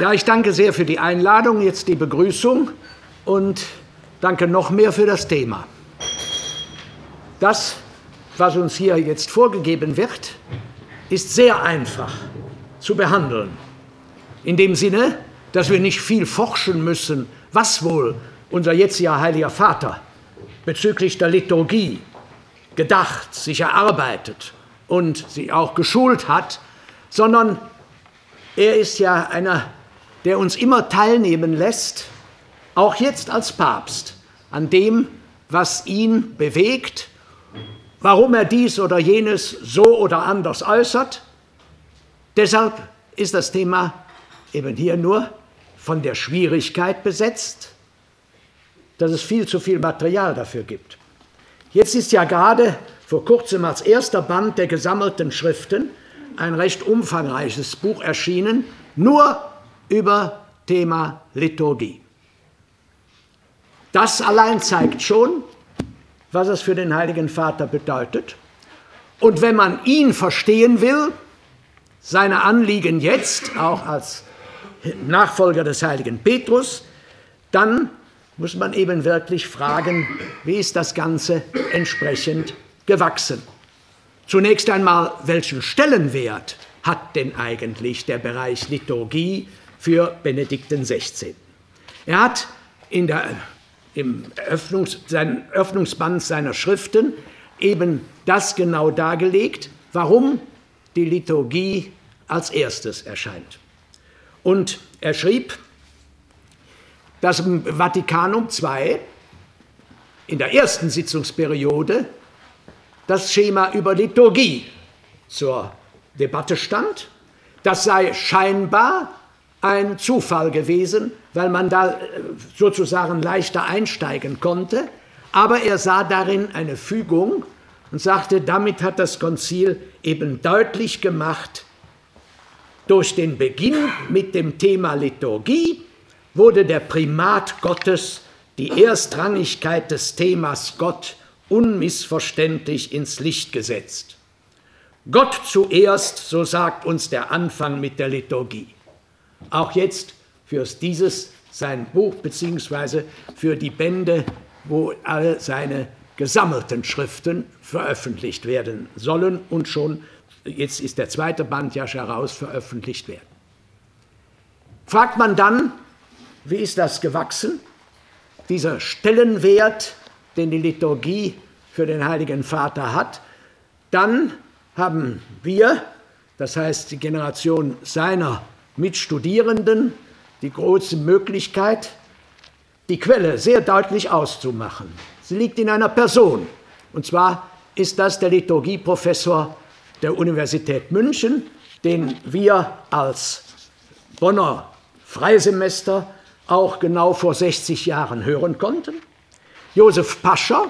Ja, ich danke sehr für die Einladung, jetzt die Begrüßung und danke noch mehr für das Thema. Das, was uns hier jetzt vorgegeben wird, ist sehr einfach zu behandeln. In dem Sinne, dass wir nicht viel forschen müssen, was wohl unser jetziger Heiliger Vater bezüglich der Liturgie gedacht, sich erarbeitet und sich auch geschult hat, sondern er ist ja einer, der uns immer teilnehmen lässt, auch jetzt als Papst, an dem, was ihn bewegt, warum er dies oder jenes so oder anders äußert. Deshalb ist das Thema eben hier nur von der Schwierigkeit besetzt, dass es viel zu viel Material dafür gibt. Jetzt ist ja gerade vor kurzem als erster Band der gesammelten Schriften ein recht umfangreiches Buch erschienen, nur über Thema Liturgie. Das allein zeigt schon, was es für den Heiligen Vater bedeutet. Und wenn man ihn verstehen will, seine Anliegen jetzt, auch als Nachfolger des heiligen Petrus, dann muss man eben wirklich fragen, wie ist das Ganze entsprechend gewachsen? Zunächst einmal, welchen Stellenwert hat denn eigentlich der Bereich Liturgie für Benedikt XVI.? Er hat im Öffnungsband seiner Schriften eben das genau dargelegt, warum die Liturgie als erstes erscheint. Und er schrieb, dass im Vatikanum II in der ersten Sitzungsperiode das Schema über Liturgie zur Debatte stand. Das sei scheinbar ein Zufall gewesen, weil man da sozusagen leichter einsteigen konnte. Aber er sah darin eine Fügung und sagte, damit hat das Konzil eben deutlich gemacht, durch den Beginn mit dem Thema Liturgie wurde der Primat Gottes, die Erstrangigkeit des Themas Gott, unmissverständlich ins Licht gesetzt. Gott zuerst, so sagt uns der Anfang mit der Liturgie. Auch jetzt für dieses sein Buch beziehungsweise für die Bände, wo alle seine gesammelten Schriften veröffentlicht werden sollen und schon, jetzt ist der zweite Band ja heraus, veröffentlicht werden. Fragt man dann, wie ist das gewachsen? Dieser Stellenwert, den die Liturgie für den Heiligen Vater hat, dann haben wir, das heißt die Generation seiner Mitstudierenden, die große Möglichkeit, die Quelle sehr deutlich auszumachen. Sie liegt in einer Person, und zwar ist das der Liturgieprofessor der Universität München, den wir als Bonner Freisemester auch genau vor 60 Jahren hören konnten. Josef Pascher,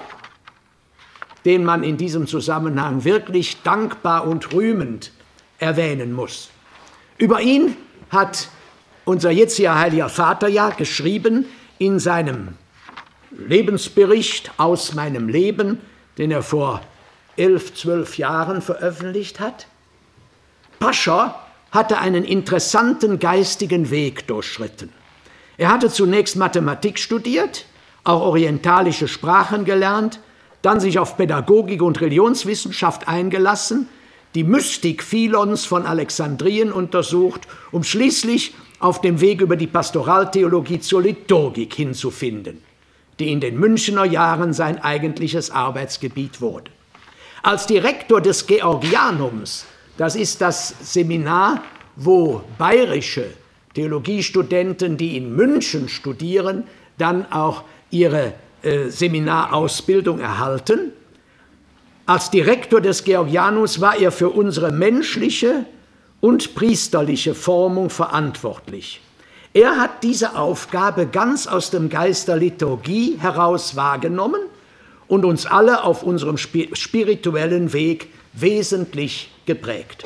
den man in diesem Zusammenhang wirklich dankbar und rühmend erwähnen muss. Über ihn hat unser jetziger Heiliger Vater ja geschrieben in seinem Lebensbericht aus meinem Leben, den er vor 11, 12 Jahren veröffentlicht hat. Pascher hatte einen interessanten geistigen Weg durchschritten. Er hatte zunächst Mathematik studiert, auch orientalische Sprachen gelernt, dann sich auf Pädagogik und Religionswissenschaft eingelassen, die Mystik Philons von Alexandrien untersucht, um schließlich auf dem Weg über die Pastoraltheologie zur Liturgik hinzufinden, die in den Münchener Jahren sein eigentliches Arbeitsgebiet wurde. Als Direktor des Georgianums, das ist das Seminar, wo bayerische Theologiestudenten, die in München studieren, dann auch ihre Seminarausbildung erhalten. Als Direktor des Georgianums war er für unsere menschliche und priesterliche Formung verantwortlich. Er hat diese Aufgabe ganz aus dem Geist der Liturgie heraus wahrgenommen und uns alle auf unserem spirituellen Weg wesentlich geprägt.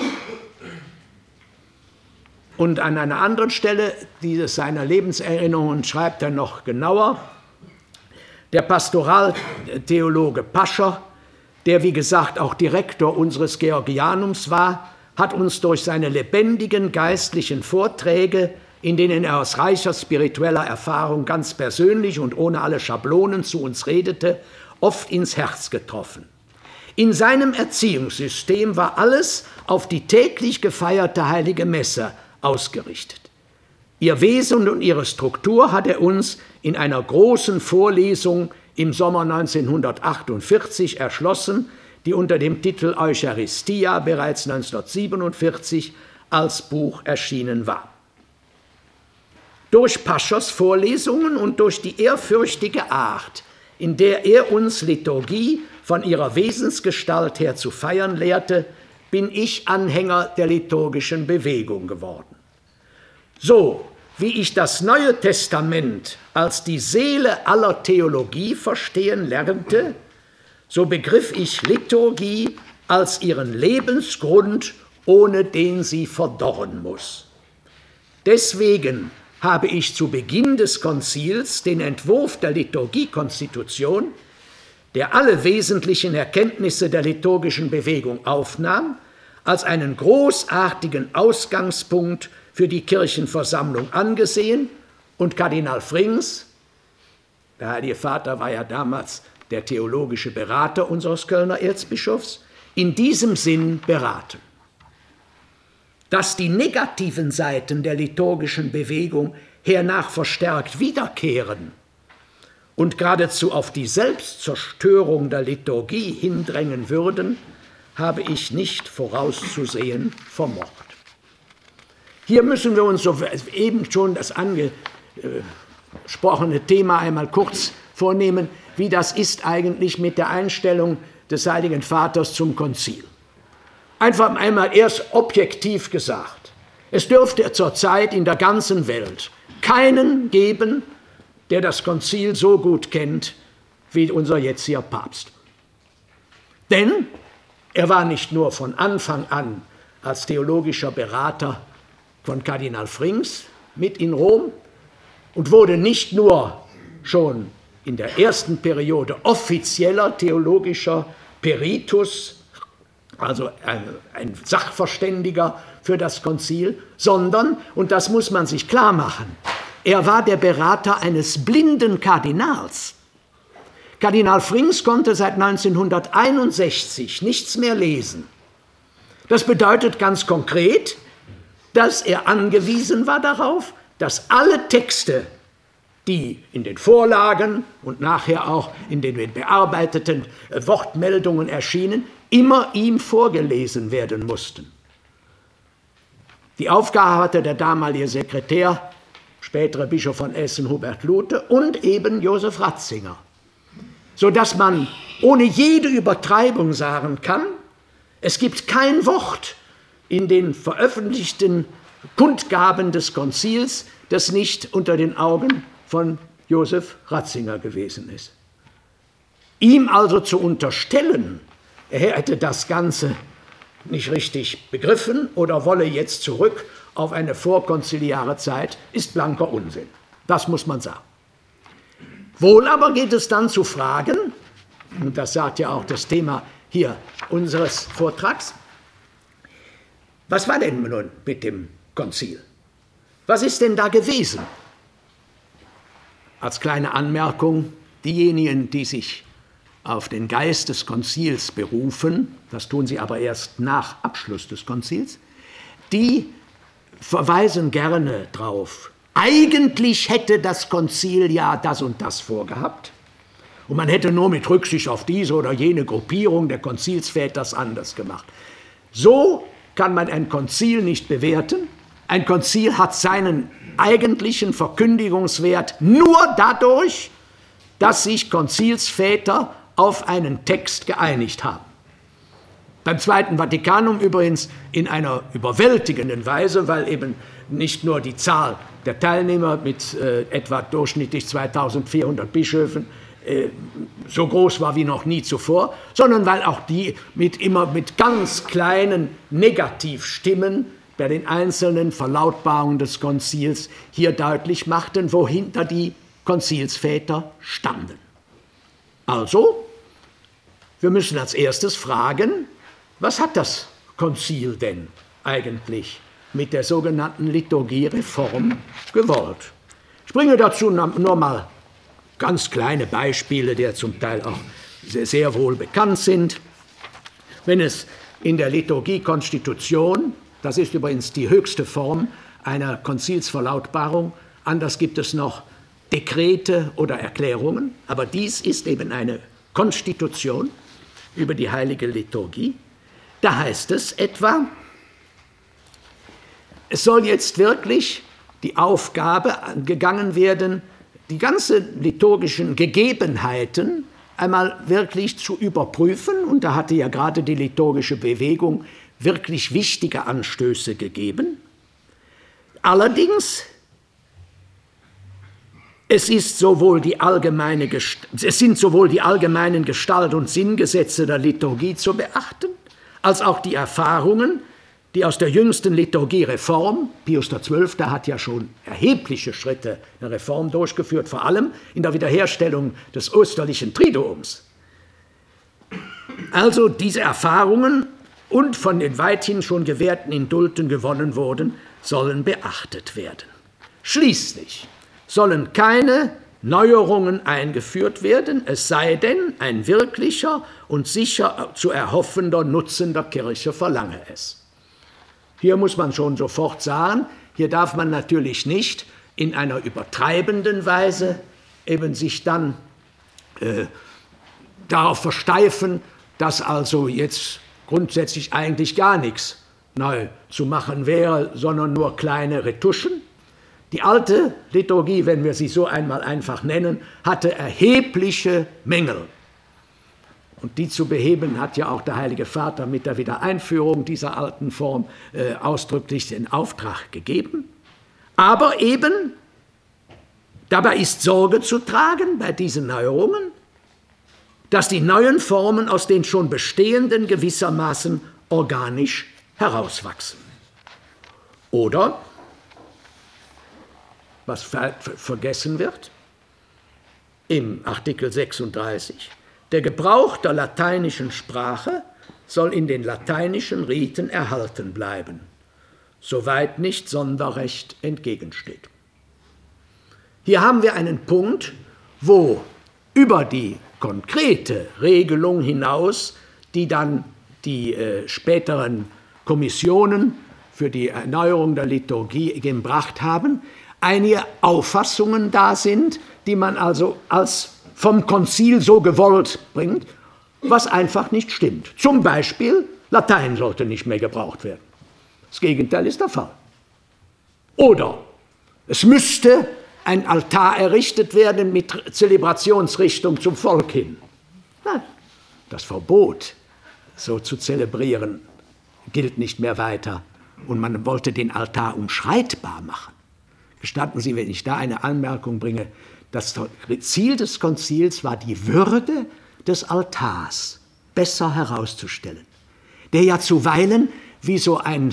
Und an einer anderen Stelle seiner Lebenserinnerungen schreibt er noch genauer, der Pastoraltheologe Pascher, der wie gesagt auch Direktor unseres Georgianums war, hat uns durch seine lebendigen geistlichen Vorträge in denen er aus reicher spiritueller Erfahrung ganz persönlich und ohne alle Schablonen zu uns redete, oft ins Herz getroffen. In seinem Erziehungssystem war alles auf die täglich gefeierte Heilige Messe ausgerichtet. Ihr Wesen und ihre Struktur hat er uns in einer großen Vorlesung im Sommer 1948 erschlossen, die unter dem Titel Eucharistia bereits 1947 als Buch erschienen war. Durch Paschers Vorlesungen und durch die ehrfürchtige Art, in der er uns Liturgie von ihrer Wesensgestalt her zu feiern lehrte, bin ich Anhänger der liturgischen Bewegung geworden. So wie ich das Neue Testament als die Seele aller Theologie verstehen lernte, so begriff ich Liturgie als ihren Lebensgrund, ohne den sie verdorren muss. Deswegen habe ich zu Beginn des Konzils den Entwurf der Liturgiekonstitution, der alle wesentlichen Erkenntnisse der liturgischen Bewegung aufnahm, als einen großartigen Ausgangspunkt für die Kirchenversammlung angesehen und Kardinal Frings, der Heilige Vater war ja damals der theologische Berater unseres Kölner Erzbischofs, in diesem Sinn beraten. Dass die negativen Seiten der liturgischen Bewegung hernach verstärkt wiederkehren und geradezu auf die Selbstzerstörung der Liturgie hindrängen würden, habe ich nicht vorauszusehen vermocht. Hier müssen wir uns so eben schon das angesprochene Thema einmal kurz vornehmen, wie das ist eigentlich mit der Einstellung des Heiligen Vaters zum Konzil. Einfach einmal erst objektiv gesagt, es dürfte zurzeit in der ganzen Welt keinen geben, der das Konzil so gut kennt wie unser jetziger Papst. Denn er war nicht nur von Anfang an als theologischer Berater von Kardinal Frings mit in Rom und wurde nicht nur schon in der ersten Periode offizieller theologischer Peritus, also ein Sachverständiger für das Konzil, sondern, und das muss man sich klar machen, er war der Berater eines blinden Kardinals. Kardinal Frings konnte seit 1961 nichts mehr lesen. Das bedeutet ganz konkret, dass er angewiesen war darauf, dass alle Texte, die in den Vorlagen und nachher auch in den bearbeiteten Wortmeldungen erschienen, immer ihm vorgelesen werden mussten. Die Aufgabe hatte der damalige Sekretär, spätere Bischof von Essen, Hubert Luthe, und eben Josef Ratzinger, sodass man ohne jede Übertreibung sagen kann, es gibt kein Wort in den veröffentlichten Kundgaben des Konzils, das nicht unter den Augen von Josef Ratzinger gewesen ist. Ihm also zu unterstellen, er hätte das Ganze nicht richtig begriffen oder wolle jetzt zurück auf eine vorkonziliare Zeit, ist blanker Unsinn. Das muss man sagen. Wohl aber geht es dann zu fragen, und das sagt ja auch das Thema hier unseres Vortrags, was war denn nun mit dem Konzil? Was ist denn da gewesen? Als kleine Anmerkung, diejenigen, die sich auf den Geist des Konzils berufen, das tun sie aber erst nach Abschluss des Konzils, die verweisen gerne drauf, eigentlich hätte das Konzil ja das und das vorgehabt und man hätte nur mit Rücksicht auf diese oder jene Gruppierung der Konzilsväter das anders gemacht. So kann man ein Konzil nicht bewerten. Ein Konzil hat seinen eigentlichen Verkündigungswert nur dadurch, dass sich Konzilsväter auf einen Text geeinigt haben. Beim Zweiten Vatikanum übrigens in einer überwältigenden Weise, weil eben nicht nur die Zahl der Teilnehmer mit etwa durchschnittlich 2400 Bischöfen so groß war wie noch nie zuvor, sondern weil auch die immer mit ganz kleinen Negativstimmen bei den einzelnen Verlautbarungen des Konzils hier deutlich machten, wohinter die Konzilsväter standen. Also, wir müssen als erstes fragen, was hat das Konzil denn eigentlich mit der sogenannten Liturgiereform gewollt. Ich bringe dazu nur mal ganz kleine Beispiele, die zum Teil auch sehr wohl bekannt sind. Wenn es in der Liturgiekonstitution, das ist übrigens die höchste Form einer Konzilsverlautbarung, anders gibt es noch Dekrete oder Erklärungen, aber dies ist eben eine Konstitution über die heilige Liturgie. Da heißt es etwa, es soll jetzt wirklich die Aufgabe angegangen werden, die ganzen liturgischen Gegebenheiten einmal wirklich zu überprüfen. Und da hatte ja gerade die liturgische Bewegung wirklich wichtige Anstöße gegeben. Allerdings, es sind sowohl die allgemeinen Gestalt- und Sinngesetze der Liturgie zu beachten, als auch die Erfahrungen, die aus der jüngsten Liturgiereform, Pius XII. Hat ja schon erhebliche Schritte der Reform durchgeführt, vor allem in der Wiederherstellung des österlichen Triduums. Also diese Erfahrungen und von den weithin schon gewährten Indulten gewonnen wurden, sollen beachtet werden. Schließlich sollen keine Neuerungen eingeführt werden, es sei denn, ein wirklicher und sicher zu erhoffender Nutzen der Kirche verlange es. Hier muss man schon sofort sagen, hier darf man natürlich nicht in einer übertreibenden Weise eben sich dann darauf versteifen, dass also jetzt grundsätzlich eigentlich gar nichts neu zu machen wäre, sondern nur kleine Retuschen. Die alte Liturgie, wenn wir sie so einmal einfach nennen, hatte erhebliche Mängel. Und die zu beheben hat ja auch der Heilige Vater mit der Wiedereinführung dieser alten Form ausdrücklich den Auftrag gegeben. Aber eben, dabei ist Sorge zu tragen bei diesen Neuerungen, dass die neuen Formen aus den schon bestehenden gewissermaßen organisch herauswachsen. Oder, was vergessen wird, im Artikel 36, der Gebrauch der lateinischen Sprache soll in den lateinischen Riten erhalten bleiben, soweit nicht Sonderrecht entgegensteht. Hier haben wir einen Punkt, wo über die konkrete Regelung hinaus, die dann die späteren Kommissionen für die Erneuerung der Liturgie gebracht haben, einige Auffassungen da sind, die man also als vom Konzil so gewollt bringt, was einfach nicht stimmt. Zum Beispiel, Latein sollte nicht mehr gebraucht werden. Das Gegenteil ist der Fall. Oder es müsste ein Altar errichtet werden mit Zelebrationsrichtung zum Volk hin. Nein, das Verbot, so zu zelebrieren, gilt nicht mehr weiter. Und man wollte den Altar umschreitbar machen. Gestatten Sie, wenn ich da eine Anmerkung bringe, das Ziel des Konzils war, die Würde des Altars besser herauszustellen, der ja zuweilen wie so ein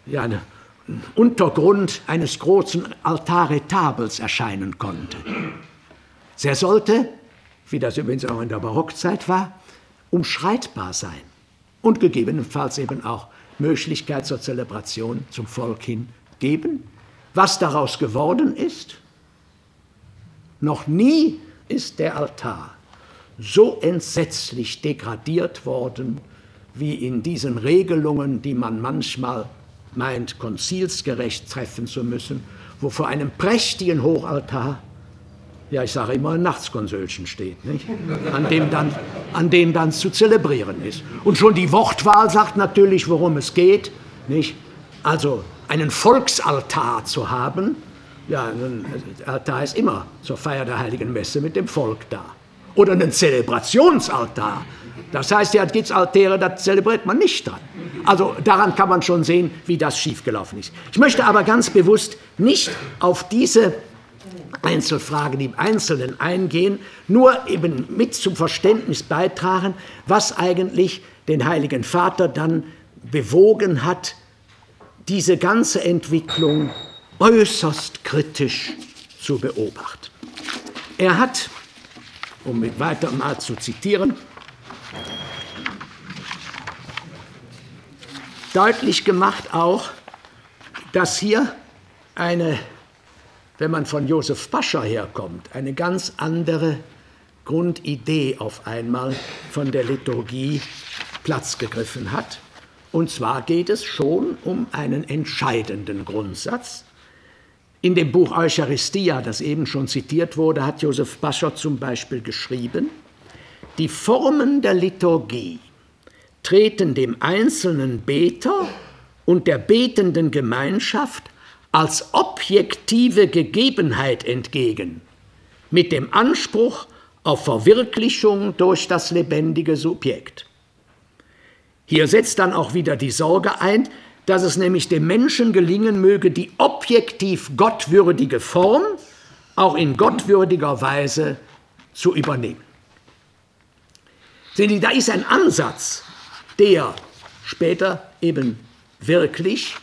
Untergrund eines großen Altarretabels erscheinen konnte. Er sollte, wie das übrigens auch in der Barockzeit war, umschreitbar sein und gegebenenfalls eben auch Möglichkeit zur Zelebration zum Volk hin geben. Was daraus geworden ist? Noch nie ist der Altar so entsetzlich degradiert worden, wie in diesen Regelungen, die man manchmal meint, konzilsgerecht treffen zu müssen, wo vor einem prächtigen Hochaltar, ja ich sage immer, ein Nachtskonsölchen steht, nicht? An dem dann zu zelebrieren ist. Und schon die Wortwahl sagt natürlich, worum es geht, nicht? Also einen Volksaltar zu haben, ja, ein Altar ist immer zur Feier der Heiligen Messe mit dem Volk da. Oder einen Zelebrationsaltar. Das heißt, ja, es gibt Altäre, da zelebriert man nicht dran. Also daran kann man schon sehen, wie das schiefgelaufen ist. Ich möchte aber ganz bewusst nicht auf diese Einzelfragen im Einzelnen eingehen, nur eben mit zum Verständnis beitragen, was eigentlich den Heiligen Vater dann bewogen hat, diese ganze Entwicklung äußerst kritisch zu beobachten. Er hat, um weiter mal zu zitieren, deutlich gemacht auch dass hier wenn man von Josef Pascha herkommt, eine ganz andere Grundidee auf einmal von der Liturgie Platz gegriffen hat. Und zwar geht es schon um einen entscheidenden Grundsatz. In dem Buch Eucharistia, das eben schon zitiert wurde, hat Josef Pascha zum Beispiel geschrieben: Die Formen der Liturgie treten dem einzelnen Beter und der betenden Gemeinschaft als objektive Gegebenheit entgegen, mit dem Anspruch auf Verwirklichung durch das lebendige Subjekt. Hier setzt dann auch wieder die Sorge ein, dass es nämlich dem Menschen gelingen möge, die objektiv gottwürdige Form auch in gottwürdiger Weise zu übernehmen. Sehen Sie, da ist ein Ansatz, der später eben wirklich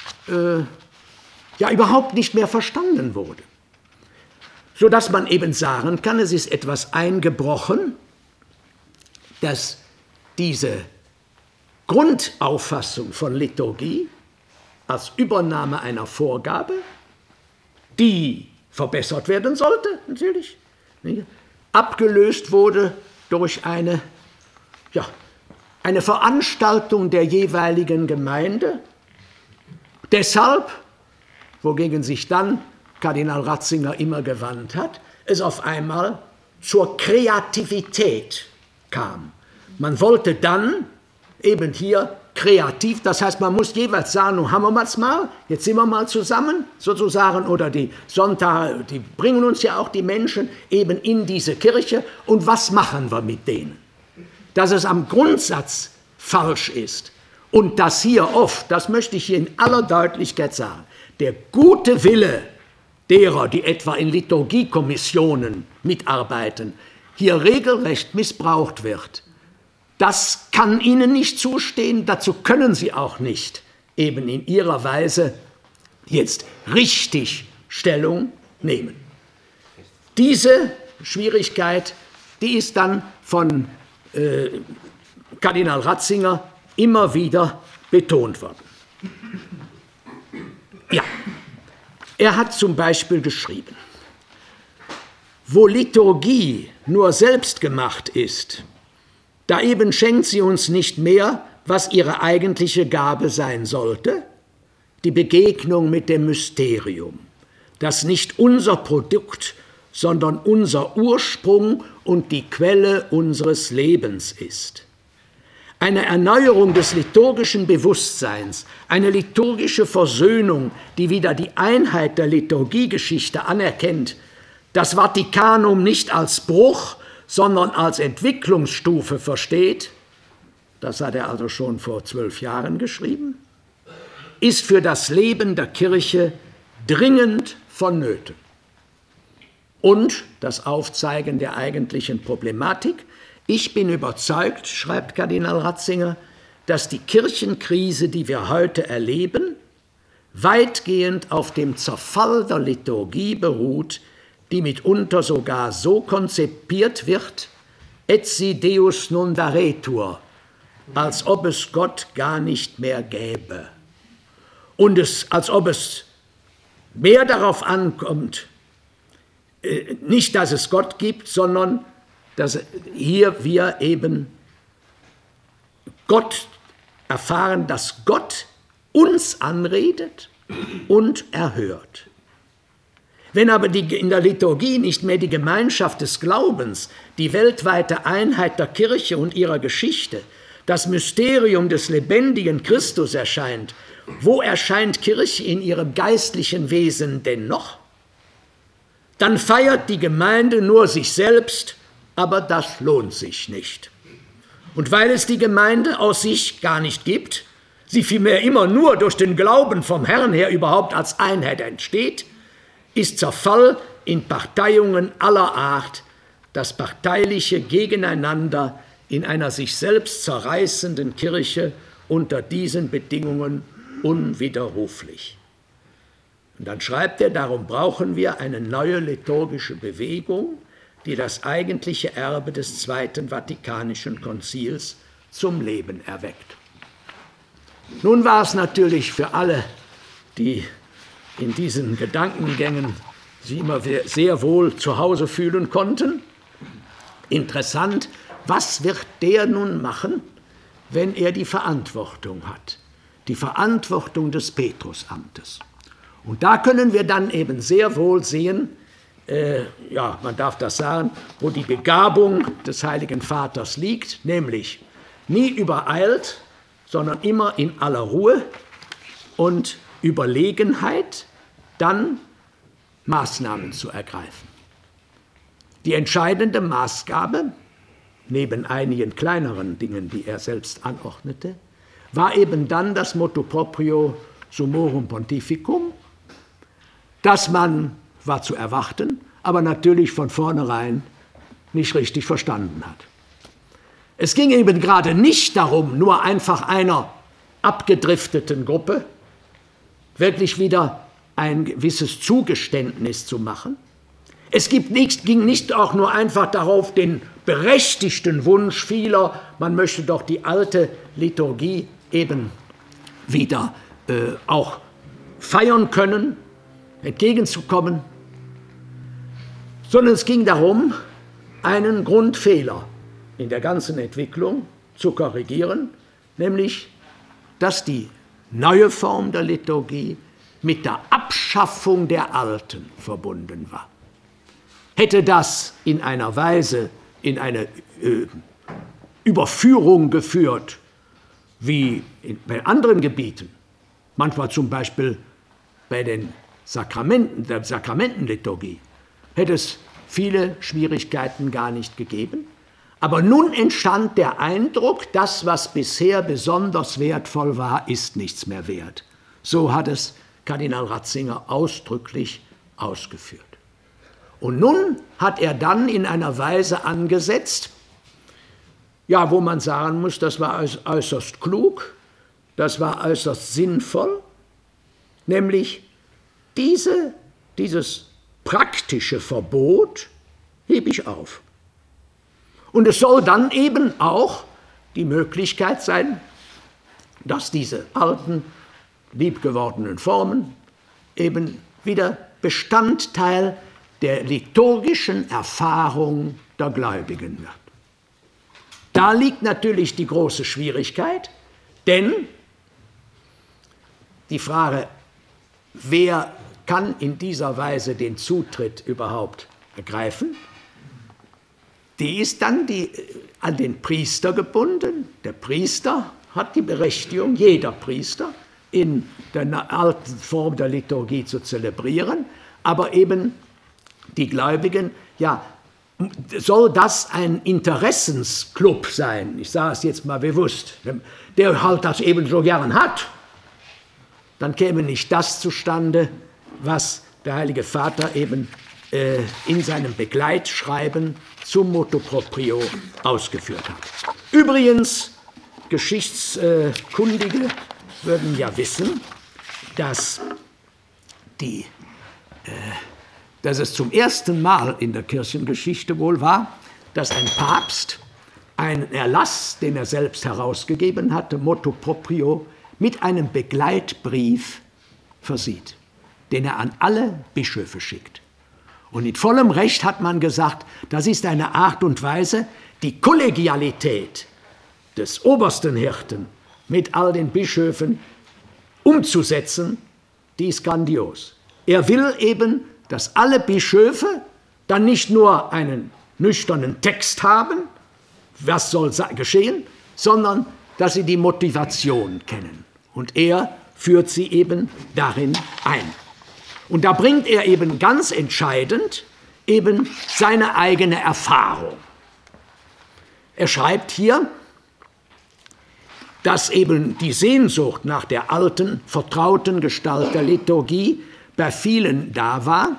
überhaupt nicht mehr verstanden wurde. Sodass man eben sagen kann, es ist etwas eingebrochen, dass diese Grundauffassung von Liturgie als Übernahme einer Vorgabe, die verbessert werden sollte, natürlich, abgelöst wurde durch eine Veranstaltung der jeweiligen Gemeinde. Deshalb, wogegen sich dann Kardinal Ratzinger immer gewandt hat, es auf einmal zur Kreativität kam. Man wollte dann eben hier kreativ, das heißt, man muss jeweils sagen, nun haben wir es mal, jetzt sind wir mal zusammen, sozusagen, oder die Sonntage, die bringen uns ja auch die Menschen eben in diese Kirche, und was machen wir mit denen? Dass es am Grundsatz falsch ist und dass hier oft, das möchte ich hier in aller Deutlichkeit sagen, der gute Wille derer, die etwa in Liturgiekommissionen mitarbeiten, hier regelrecht missbraucht wird. Das kann ihnen nicht zustehen, dazu können sie auch nicht eben in ihrer Weise jetzt richtig Stellung nehmen. Diese Schwierigkeit, die ist dann von Kardinal Ratzinger immer wieder betont worden. Ja, er hat zum Beispiel geschrieben: Wo Liturgie nur selbst gemacht ist, da eben schenkt sie uns nicht mehr, was ihre eigentliche Gabe sein sollte, die Begegnung mit dem Mysterium, das nicht unser Produkt, sondern unser Ursprung und die Quelle unseres Lebens ist. Eine Erneuerung des liturgischen Bewusstseins, eine liturgische Versöhnung, die wieder die Einheit der Liturgiegeschichte anerkennt, das Vatikanum nicht als Bruch, sondern als Entwicklungsstufe versteht, das hat er also schon vor 12 Jahren geschrieben, ist für das Leben der Kirche dringend vonnöten. Und das Aufzeigen der eigentlichen Problematik: Ich bin überzeugt, schreibt Kardinal Ratzinger, dass die Kirchenkrise, die wir heute erleben, weitgehend auf dem Zerfall der Liturgie beruht, die mitunter sogar so konzipiert wird, etsi Deus non daretur, als ob es Gott gar nicht mehr gäbe. Und als ob es mehr darauf ankommt, nicht, dass es Gott gibt, sondern dass hier wir eben Gott erfahren, dass Gott uns anredet und erhört. Wenn aber in der Liturgie nicht mehr die Gemeinschaft des Glaubens, die weltweite Einheit der Kirche und ihrer Geschichte, das Mysterium des lebendigen Christus erscheint, wo erscheint Kirche in ihrem geistlichen Wesen denn noch? Dann feiert die Gemeinde nur sich selbst, aber das lohnt sich nicht. Und weil es die Gemeinde aus sich gar nicht gibt, sie vielmehr immer nur durch den Glauben vom Herrn her überhaupt als Einheit entsteht, ist Zerfall in Parteiungen aller Art, das parteiliche Gegeneinander in einer sich selbst zerreißenden Kirche unter diesen Bedingungen unwiderruflich. Und dann schreibt er, darum brauchen wir eine neue liturgische Bewegung, die das eigentliche Erbe des Zweiten Vatikanischen Konzils zum Leben erweckt. Nun war es natürlich für alle, die in diesen Gedankengängen sich immer sehr wohl zu Hause fühlen konnten. Interessant, was wird der nun machen, wenn er die Verantwortung hat? Die Verantwortung des Petrusamtes. Und da können wir dann eben sehr wohl sehen, man darf das sagen, wo die Begabung des Heiligen Vaters liegt, nämlich nie übereilt, sondern immer in aller Ruhe und Überlegenheit, dann Maßnahmen zu ergreifen. Die entscheidende Maßgabe, neben einigen kleineren Dingen, die er selbst anordnete, war eben dann das Motu proprio Summorum Pontificum, das man, war zu erwarten, aber natürlich von vornherein nicht richtig verstanden hat. Es ging eben gerade nicht darum, nur einfach einer abgedrifteten Gruppe wirklich wieder ein gewisses Zugeständnis zu machen. Es ging nicht auch nur einfach darauf, den berechtigten Wunsch vieler, man möchte doch die alte Liturgie eben wieder auch feiern können, entgegenzukommen, sondern es ging darum, einen Grundfehler in der ganzen Entwicklung zu korrigieren, nämlich, dass die neue Form der Liturgie mit der Abschaffung der alten verbunden war. Hätte das in einer Weise in eine Überführung geführt, wie bei anderen Gebieten, manchmal zum Beispiel bei den Sakramenten, der Sakramentenliturgie, hätte es viele Schwierigkeiten gar nicht gegeben. Aber nun entstand der Eindruck, das, was bisher besonders wertvoll war, ist nichts mehr wert. So hat es Kardinal Ratzinger ausdrücklich ausgeführt. Und nun hat er dann in einer Weise angesetzt, ja, wo man sagen muss, das war äußerst klug, das war äußerst sinnvoll, nämlich dieses praktische Verbot hebe ich auf. Und es soll dann eben auch die Möglichkeit sein, dass diese alten, liebgewordenen Formen eben wieder Bestandteil der liturgischen Erfahrung der Gläubigen wird. Da liegt natürlich die große Schwierigkeit, denn die Frage, wer kann in dieser Weise den Zutritt überhaupt ergreifen, die ist dann an den Priester gebunden. Der Priester hat die Berechtigung, jeder Priester, in der alten Form der Liturgie zu zelebrieren, aber eben die Gläubigen, ja, soll das ein Interessensclub sein, ich sage es jetzt mal bewusst, der halt das eben so gern hat, dann käme nicht das zustande, was der Heilige Vater eben in seinem Begleitschreiben zum Motu proprio ausgeführt hat. Übrigens, Geschichtskundige würden ja wissen, dass es zum ersten Mal in der Kirchengeschichte wohl war, dass ein Papst einen Erlass, den er selbst herausgegeben hatte, Motu proprio, mit einem Begleitbrief versieht, den er an alle Bischöfe schickt. Und mit vollem Recht hat man gesagt, das ist eine Art und Weise, die Kollegialität des obersten Hirten mit all den Bischöfen umzusetzen, die ist grandios. Er will eben, dass alle Bischöfe dann nicht nur einen nüchternen Text haben, was soll geschehen, sondern dass sie die Motivation kennen. Und er führt sie eben darin ein. Und da bringt er eben ganz entscheidend eben seine eigene Erfahrung. Er schreibt hier, dass eben die Sehnsucht nach der alten, vertrauten Gestalt der Liturgie bei vielen da war,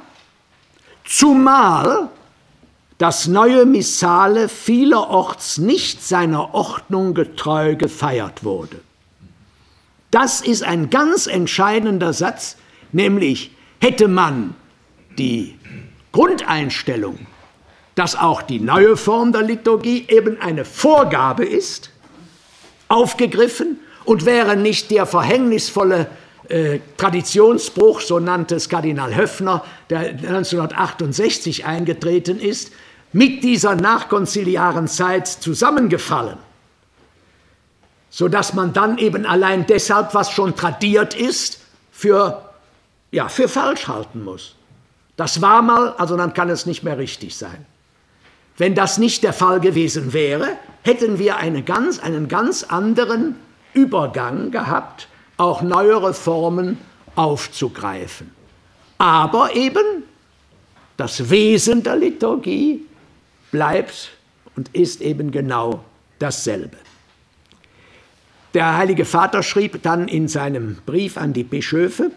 zumal das neue Missale vielerorts nicht seiner Ordnung getreu gefeiert wurde. Das ist ein ganz entscheidender Satz, nämlich hätte man die Grundeinstellung, dass auch die neue Form der Liturgie eben eine Vorgabe ist, aufgegriffen und wäre nicht der verhängnisvolle Traditionsbruch, so nannte es Kardinal Höffner, der 1968 eingetreten ist, mit dieser nachkonziliaren Zeit zusammengefallen, sodass man dann eben allein deshalb, was schon tradiert ist, für falsch halten muss. Das war mal, also dann kann es nicht mehr richtig sein. Wenn das nicht der Fall gewesen wäre, hätten wir einen ganz anderen Übergang gehabt, auch neuere Formen aufzugreifen. Aber eben das Wesen der Liturgie bleibt und ist eben genau dasselbe. Der Heilige Vater schrieb dann in seinem Brief an die Bischöfe,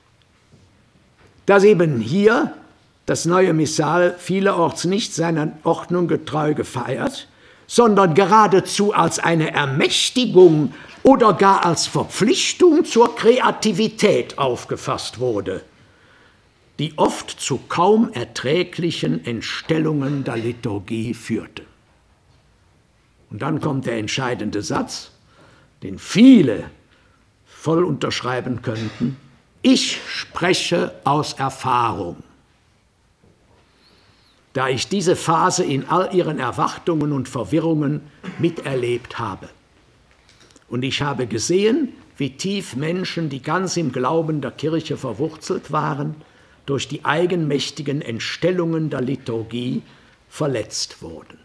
dass eben hier das neue Missal vielerorts nicht seiner Ordnung getreu gefeiert, sondern geradezu als eine Ermächtigung oder gar als Verpflichtung zur Kreativität aufgefasst wurde, die oft zu kaum erträglichen Entstellungen der Liturgie führte. Und dann kommt der entscheidende Satz, den viele voll unterschreiben könnten: Ich spreche aus Erfahrung, da ich diese Phase in all ihren Erwartungen und Verwirrungen miterlebt habe. Und ich habe gesehen, wie tief Menschen, die ganz im Glauben der Kirche verwurzelt waren, durch die eigenmächtigen Entstellungen der Liturgie verletzt wurden.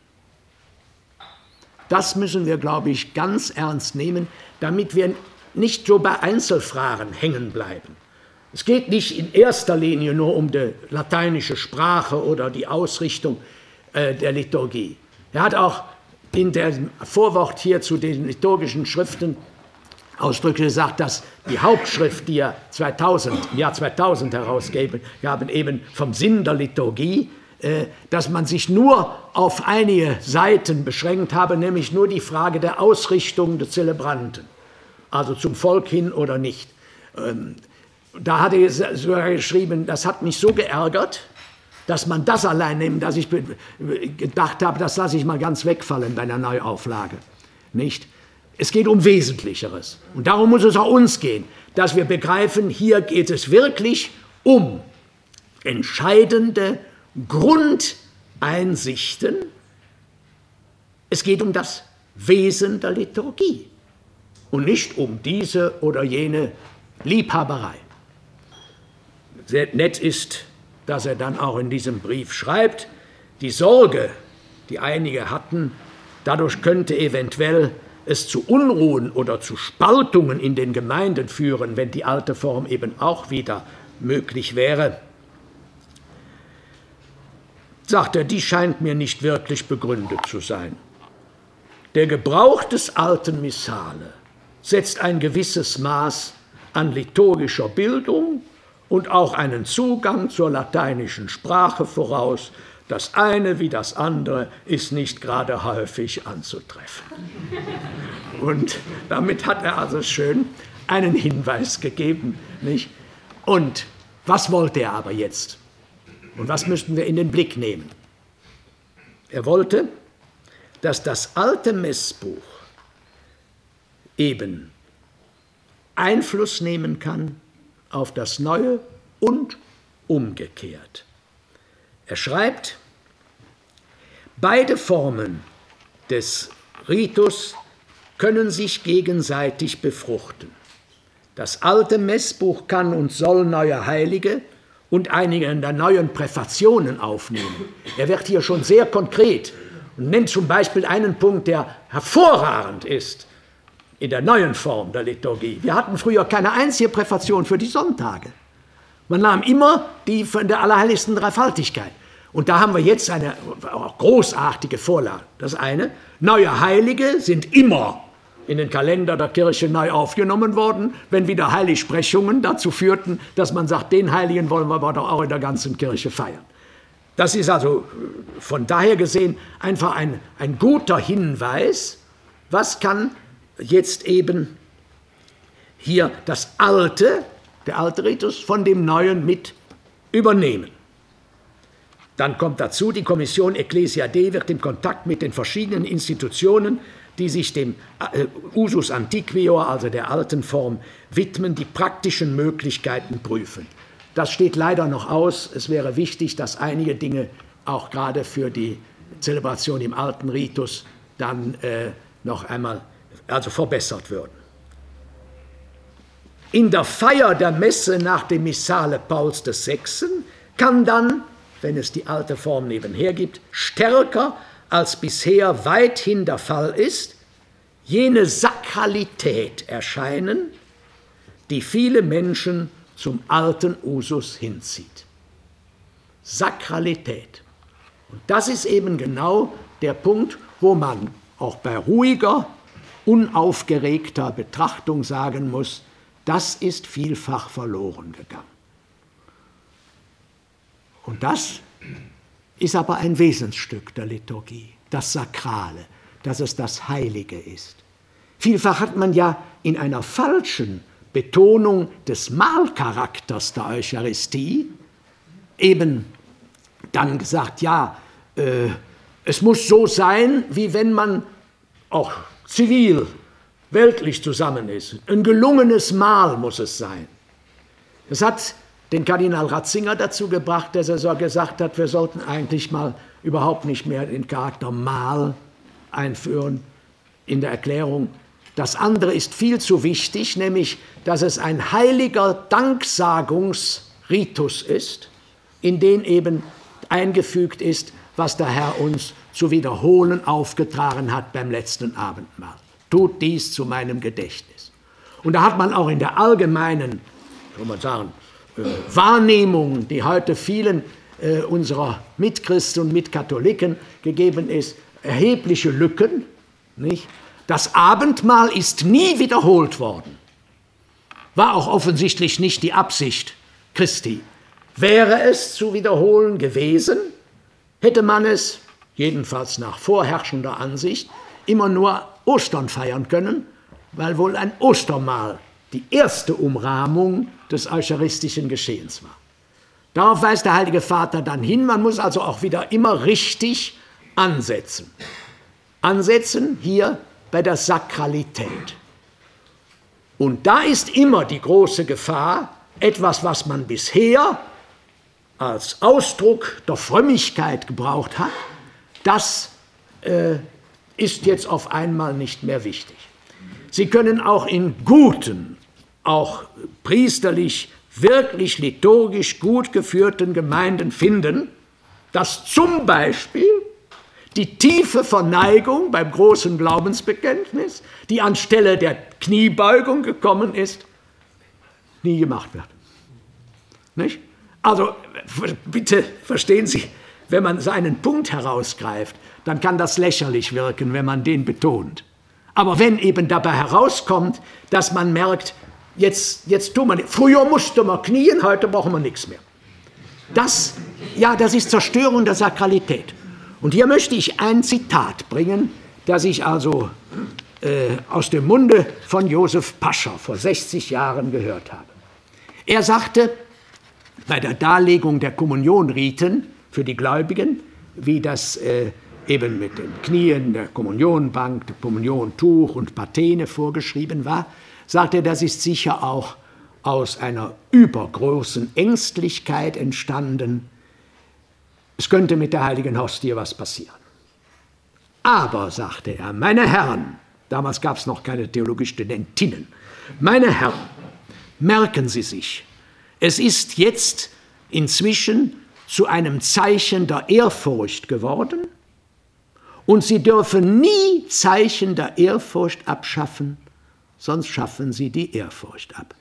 Das müssen wir, glaube ich, ganz ernst nehmen, damit wir nicht so bei Einzelfragen hängen bleiben. Es geht nicht in erster Linie nur um die lateinische Sprache oder die Ausrichtung der Liturgie. Er hat auch in dem Vorwort hier zu den liturgischen Schriften ausdrücklich gesagt, dass die Hauptschrift, die er im Jahr 2000 herausgegeben haben, eben vom Sinn der Liturgie, dass man sich nur auf einige Seiten beschränkt habe, nämlich nur die Frage der Ausrichtung der Zelebranten, also zum Volk hin oder nicht. Da hat er sogar geschrieben, das hat mich so geärgert, dass man das allein nimmt, dass ich gedacht habe, das lasse ich mal ganz wegfallen bei einer Neuauflage. Nicht? Es geht um Wesentlicheres. Und darum muss es auch uns gehen, dass wir begreifen, hier geht es wirklich um entscheidende Grundeinsichten. Es geht um das Wesen der Liturgie und nicht um diese oder jene Liebhaberei. Sehr nett ist, dass er dann auch in diesem Brief schreibt, die Sorge, die einige hatten, dadurch könnte eventuell es zu Unruhen oder zu Spaltungen in den Gemeinden führen, wenn die alte Form eben auch wieder möglich wäre. Sagt er, die scheint mir nicht wirklich begründet zu sein. Der Gebrauch des alten Missale setzt ein gewisses Maß an liturgischer Bildung und auch einen Zugang zur lateinischen Sprache voraus. Das eine wie das andere ist nicht gerade häufig anzutreffen. Und damit hat er also schön einen Hinweis gegeben, nicht? Und was wollte er aber jetzt? Und was müssten wir in den Blick nehmen? Er wollte, dass das alte Messbuch eben Einfluss nehmen kann auf das Neue und umgekehrt. Er schreibt, beide Formen des Ritus können sich gegenseitig befruchten. Das alte Messbuch kann und soll neue Heilige und einige der neuen Präfationen aufnehmen. Er wird hier schon sehr konkret und nennt zum Beispiel einen Punkt, der hervorragend ist in der neuen Form der Liturgie. Wir hatten früher keine einzige Präfation für die Sonntage. Man nahm immer die von der Allerheiligsten Dreifaltigkeit. Und da haben wir jetzt eine großartige Vorlage. Das eine, neue Heilige sind immer in den Kalender der Kirche neu aufgenommen worden, wenn wieder Heiligsprechungen dazu führten, dass man sagt, den Heiligen wollen wir aber doch auch in der ganzen Kirche feiern. Das ist also von daher gesehen einfach ein guter Hinweis, was kann jetzt eben hier das Alte, der alte Ritus, von dem Neuen mit übernehmen. Dann kommt dazu, die Kommission Ecclesiae Dei wird im Kontakt mit den verschiedenen Institutionen die sich dem Usus Antiquior, also der alten Form, widmen, die praktischen Möglichkeiten prüfen. Das steht leider noch aus. Es wäre wichtig, dass einige Dinge auch gerade für die Zelebration im alten Ritus dann noch einmal verbessert würden. In der Feier der Messe nach dem Missale Pauls VI. Kann dann, wenn es die alte Form nebenher gibt, stärker als bisher weithin der Fall ist, jene Sakralität erscheinen, die viele Menschen zum alten Usus hinzieht. Sakralität. Und das ist eben genau der Punkt, wo man auch bei ruhiger, unaufgeregter Betrachtung sagen muss, das ist vielfach verloren gegangen. Und das ist aber ein Wesensstück der Liturgie, das Sakrale, dass es das Heilige ist. Vielfach hat man ja in einer falschen Betonung des Mahlcharakters der Eucharistie eben dann gesagt, ja, es muss so sein, wie wenn man auch zivil, weltlich zusammen ist. Ein gelungenes Mahl muss es sein. Das hat den Kardinal Ratzinger dazu gebracht, dass er so gesagt hat, wir sollten eigentlich mal überhaupt nicht mehr den Charakter Mahl einführen in der Erklärung. Das andere ist viel zu wichtig, nämlich, dass es ein heiliger Danksagungsritus ist, in den eben eingefügt ist, was der Herr uns zu wiederholen aufgetragen hat beim letzten Abendmahl. Tut dies zu meinem Gedächtnis. Und da hat man auch in der allgemeinen, soll man sagen, Wahrnehmung, die heute vielen unserer Mitchristen und Mitkatholiken gegeben ist, erhebliche Lücken. Nicht? Das Abendmahl ist nie wiederholt worden. War auch offensichtlich nicht die Absicht Christi. Wäre es zu wiederholen gewesen, hätte man es, jedenfalls nach vorherrschender Ansicht, immer nur Ostern feiern können, weil wohl ein Ostermahl die erste Umrahmung des eucharistischen Geschehens war. Darauf weist der Heilige Vater dann hin, man muss also auch wieder immer richtig ansetzen. Ansetzen hier bei der Sakralität. Und da ist immer die große Gefahr, etwas, was man bisher als Ausdruck der Frömmigkeit gebraucht hat, das ist jetzt auf einmal nicht mehr wichtig. Sie können auch in guten, auch priesterlich, wirklich liturgisch gut geführten Gemeinden finden, dass zum Beispiel die tiefe Verneigung beim großen Glaubensbekenntnis, die anstelle der Kniebeugung gekommen ist, nie gemacht wird. Nicht? Also bitte verstehen Sie, wenn man seinen Punkt herausgreift, dann kann das lächerlich wirken, wenn man den betont. Aber wenn eben dabei herauskommt, dass man merkt, jetzt tun wir nicht. Früher musste man knien, heute brauchen wir nichts mehr. Das ist Zerstörung der Sakralität. Und hier möchte ich ein Zitat bringen, das ich also aus dem Munde von Josef Pascher vor 60 Jahren gehört habe. Er sagte, bei der Darlegung der Kommunionriten für die Gläubigen, wie das eben mit den Knien, der Kommunionbank, der Kommuniontuch und Patene vorgeschrieben war, sagte er, das ist sicher auch aus einer übergroßen Ängstlichkeit entstanden. Es könnte mit der heiligen Hostie was passieren. Aber, sagte er, meine Herren, damals gab es noch keine Theologiestudentinnen, meine Herren, merken Sie sich, es ist jetzt inzwischen zu einem Zeichen der Ehrfurcht geworden und Sie dürfen nie Zeichen der Ehrfurcht abschaffen, sonst schaffen Sie die Ehrfurcht ab.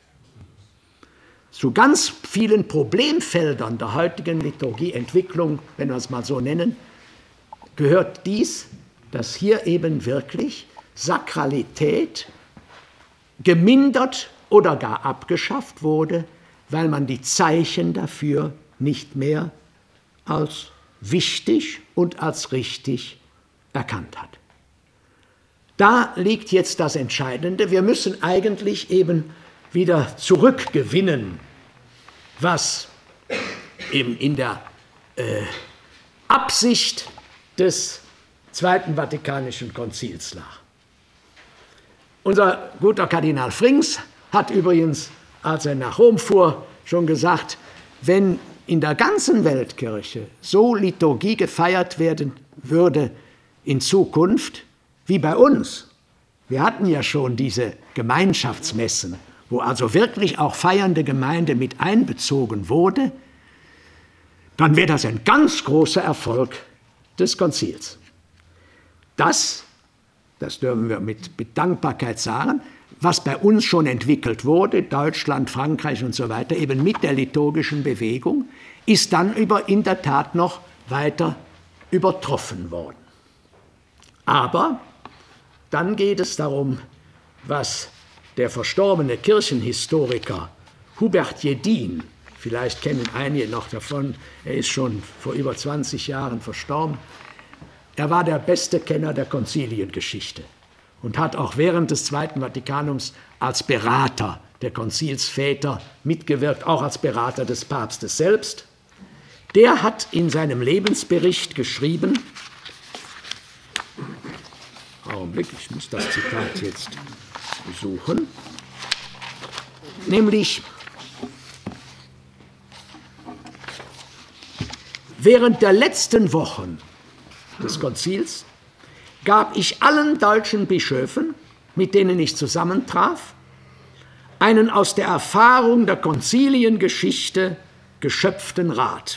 Zu ganz vielen Problemfeldern der heutigen Liturgieentwicklung, wenn wir es mal so nennen, gehört dies, dass hier eben wirklich Sakralität gemindert oder gar abgeschafft wurde, weil man die Zeichen dafür nicht mehr als wichtig und als richtig erkannt hat. Da liegt jetzt das Entscheidende. Wir müssen eigentlich eben wieder zurückgewinnen, was eben in der Absicht des Zweiten Vatikanischen Konzils lag. Unser guter Kardinal Frings hat übrigens, als er nach Rom fuhr, schon gesagt, wenn in der ganzen Weltkirche so Liturgie gefeiert werden würde in Zukunft wie bei uns, wir hatten ja schon diese Gemeinschaftsmessen, wo also wirklich auch feiernde Gemeinde mit einbezogen wurde, dann wäre das ein ganz großer Erfolg des Konzils. Das dürfen wir mit Dankbarkeit sagen, was bei uns schon entwickelt wurde, Deutschland, Frankreich und so weiter, eben mit der liturgischen Bewegung, ist dann in der Tat noch weiter übertroffen worden. Aber dann geht es darum, was der verstorbene Kirchenhistoriker Hubert Jedin, vielleicht kennen einige noch davon, er ist schon vor über 20 Jahren verstorben, er war der beste Kenner der Konziliengeschichte und hat auch während des Zweiten Vatikanums als Berater der Konzilsväter mitgewirkt, auch als Berater des Papstes selbst. Der hat in seinem Lebensbericht geschrieben, Augenblick, ich muss das Zitat jetzt suchen, nämlich: Während der letzten Wochen des Konzils gab ich allen deutschen Bischöfen, mit denen ich zusammentraf, einen aus der Erfahrung der Konziliengeschichte geschöpften Rat.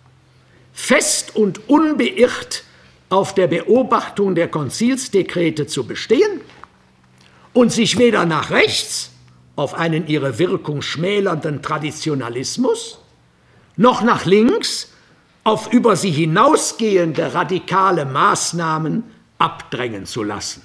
Fest und unbeirrt auf der Beobachtung der Konzilsdekrete zu bestehen und sich weder nach rechts auf einen ihre Wirkung schmälernden Traditionalismus noch nach links auf über sie hinausgehende radikale Maßnahmen abdrängen zu lassen.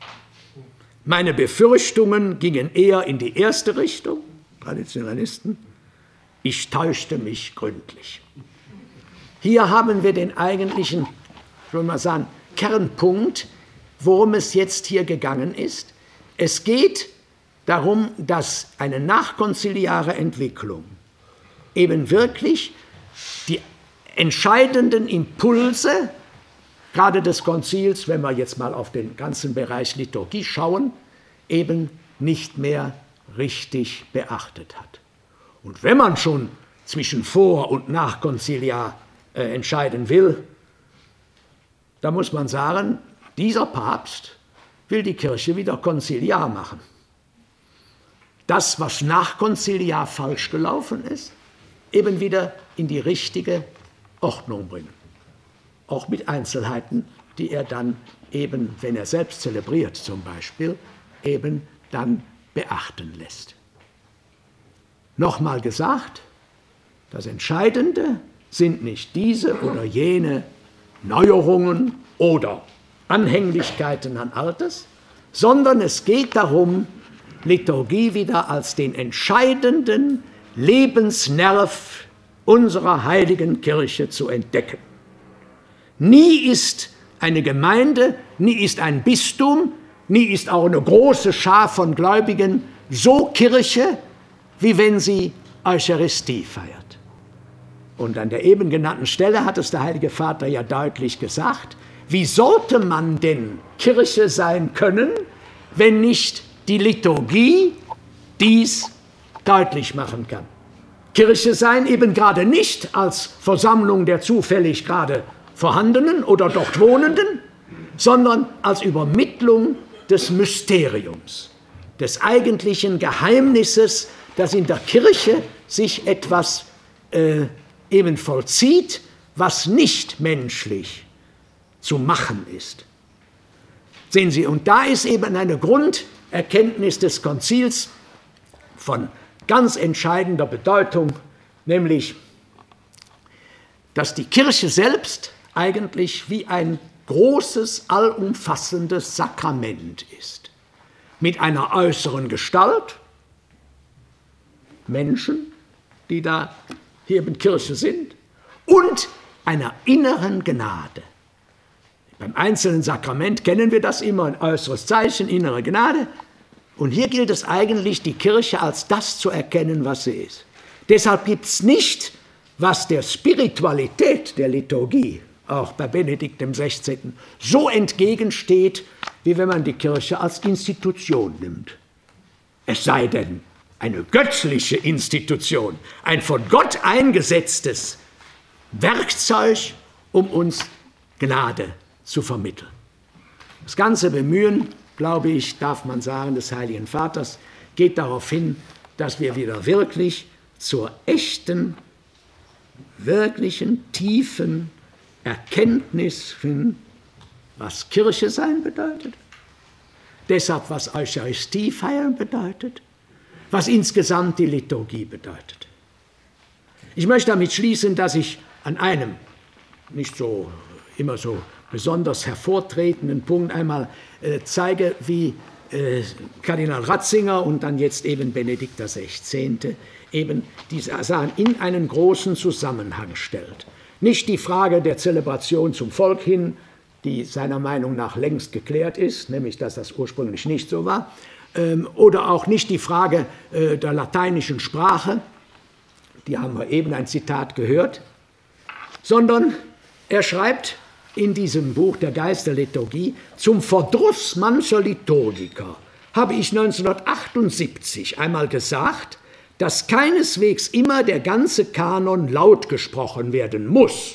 Meine Befürchtungen gingen eher in die erste Richtung, Traditionalisten. Ich täuschte mich gründlich. Hier haben wir den eigentlichen, soll man sagen, Kernpunkt, worum es jetzt hier gegangen ist. Es geht darum, dass eine nachkonziliare Entwicklung eben wirklich die entscheidenden Impulse, gerade des Konzils, wenn wir jetzt mal auf den ganzen Bereich Liturgie schauen, eben nicht mehr richtig beachtet hat. Und wenn man schon zwischen vor- und nachkonziliar entscheiden will, da muss man sagen, dieser Papst will die Kirche wieder konziliar machen. Das, was nachkonziliar falsch gelaufen ist, eben wieder in die richtige Ordnung bringen. Auch mit Einzelheiten, die er dann eben, wenn er selbst zelebriert zum Beispiel, eben dann beachten lässt. Nochmal gesagt, das Entscheidende sind nicht diese oder jene Neuerungen oder Anhänglichkeiten an Altes, sondern es geht darum, Liturgie wieder als den entscheidenden Lebensnerv unserer heiligen Kirche zu entdecken. Nie ist eine Gemeinde, nie ist ein Bistum, nie ist auch eine große Schar von Gläubigen so Kirche, wie wenn sie Eucharistie feiert. Und an der eben genannten Stelle hat es der Heilige Vater ja deutlich gesagt, wie sollte man denn Kirche sein können, wenn nicht die Liturgie dies deutlich machen kann. Kirche sein eben gerade nicht als Versammlung der zufällig gerade Vorhandenen oder dort Wohnenden, sondern als Übermittlung des Mysteriums, des eigentlichen Geheimnisses, dass in der Kirche sich etwas eben vollzieht, was nicht menschlich zu machen ist. Sehen Sie, und da ist eben eine Grunderkenntnis des Konzils von ganz entscheidender Bedeutung, nämlich, dass die Kirche selbst eigentlich wie ein großes, allumfassendes Sakrament ist. Mit einer äußeren Gestalt, Menschen, die da hier in Kirche sind, und einer inneren Gnade. Beim einzelnen Sakrament kennen wir das immer, ein äußeres Zeichen, innere Gnade. Und hier gilt es eigentlich, die Kirche als das zu erkennen, was sie ist. Deshalb gibt es nicht, was der Spiritualität der Liturgie, auch bei Benedikt XVI., so entgegensteht, wie wenn man die Kirche als Institution nimmt. Es sei denn, eine göttliche Institution, ein von Gott eingesetztes Werkzeug, um uns Gnade zu vermitteln. Das ganze Bemühen, glaube ich, darf man sagen, des Heiligen Vaters geht darauf hin, dass wir wieder wirklich zur echten, wirklichen, tiefen Erkenntnis finden, was Kirche sein bedeutet, deshalb was Eucharistie feiern bedeutet, was insgesamt die Liturgie bedeutet. Ich möchte damit schließen, dass ich an einem nicht so immer so besonders hervortretenden Punkt einmal zeige, wie Kardinal Ratzinger und dann jetzt eben Benedikt XVI. Eben diese Sachen in einen großen Zusammenhang stellt. Nicht die Frage der Zelebration zum Volk hin, die seiner Meinung nach längst geklärt ist, nämlich dass das ursprünglich nicht so war, oder auch nicht die Frage der lateinischen Sprache, die haben wir eben ein Zitat gehört, sondern er schreibt in diesem Buch Der Geist der Liturgie, zum Verdruss mancher Liturgiker habe ich 1978 einmal gesagt, dass keineswegs immer der ganze Kanon laut gesprochen werden muss.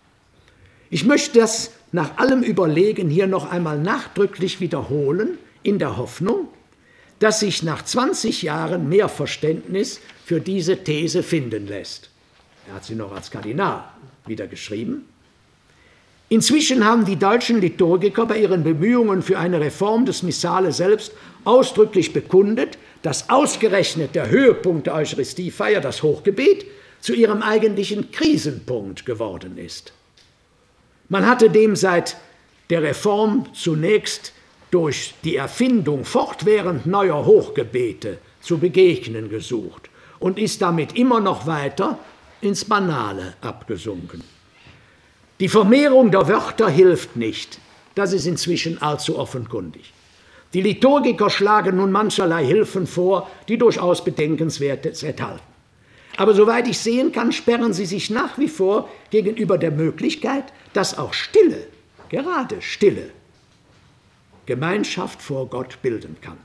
Ich möchte das nach allem Überlegen hier noch einmal nachdrücklich wiederholen, in der Hoffnung, dass sich nach 20 Jahren mehr Verständnis für diese These finden lässt. Er hat sie noch als Kardinal wieder geschrieben. Inzwischen haben die deutschen Liturgiker bei ihren Bemühungen für eine Reform des Missale selbst ausdrücklich bekundet, dass ausgerechnet der Höhepunkt der Eucharistiefeier, das Hochgebet, zu ihrem eigentlichen Krisenpunkt geworden ist. Man hatte dem seit der Reform zunächst durch die Erfindung fortwährend neuer Hochgebete zu begegnen gesucht und ist damit immer noch weiter ins Banale abgesunken. Die Vermehrung der Wörter hilft nicht, das ist inzwischen allzu offenkundig. Die Liturgiker schlagen nun mancherlei Hilfen vor, die durchaus Bedenkenswertes enthalten. Aber soweit ich sehen kann, sperren sie sich nach wie vor gegenüber der Möglichkeit, dass auch Stille, gerade Stille, Gemeinschaft vor Gott bilden kann.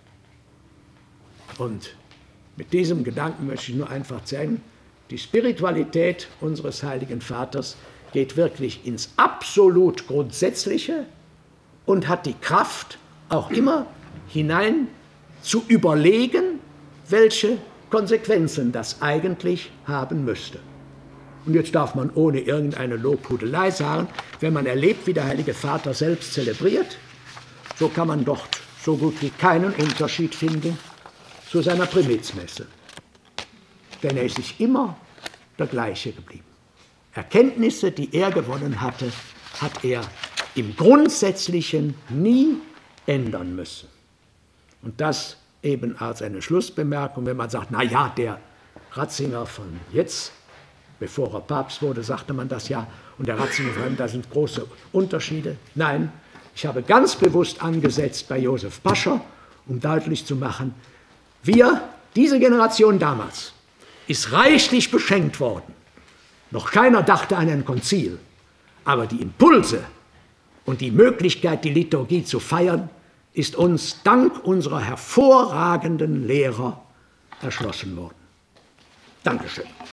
Und mit diesem Gedanken möchte ich nur einfach zeigen, die Spiritualität unseres Heiligen Vaters geht wirklich ins absolut Grundsätzliche und hat die Kraft, auch immer hinein zu überlegen, welche Konsequenzen das eigentlich haben müsste. Und jetzt darf man ohne irgendeine Lobhudelei sagen, wenn man erlebt, wie der Heilige Vater selbst zelebriert, so kann man dort so gut wie keinen Unterschied finden zu seiner Primizmesse. Denn er ist sich immer der gleiche geblieben. Erkenntnisse, die er gewonnen hatte, hat er im Grundsätzlichen nie ändern müssen. Und das eben als eine Schlussbemerkung, wenn man sagt, na ja, der Ratzinger von jetzt, bevor er Papst wurde, sagte man das ja, und der Ratzinger von heute, da sind große Unterschiede. Nein, ich habe ganz bewusst angesetzt bei Josef Pascher, um deutlich zu machen, diese Generation damals, ist reichlich beschenkt worden. Noch keiner dachte an ein Konzil, aber die Impulse und die Möglichkeit, die Liturgie zu feiern, ist uns dank unserer hervorragenden Lehrer erschlossen worden. Dankeschön.